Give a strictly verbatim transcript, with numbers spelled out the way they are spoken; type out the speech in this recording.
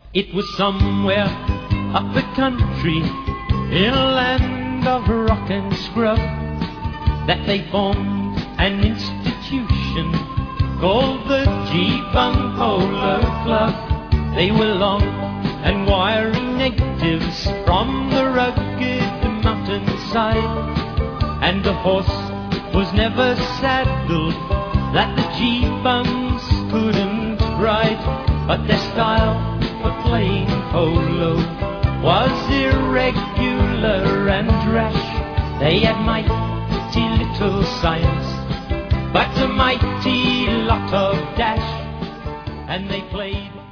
It was somewhere up the country, in a land of rock and scrub, that they formed an institution called the Geebung Polo Club. They were long and wiry natives from the rugged mountainside, and the horse was never saddled that the Geebungs couldn't ride. But their style of playing polo was irregular and rash. They had mighty little science, but a mighty lot of dash, and they played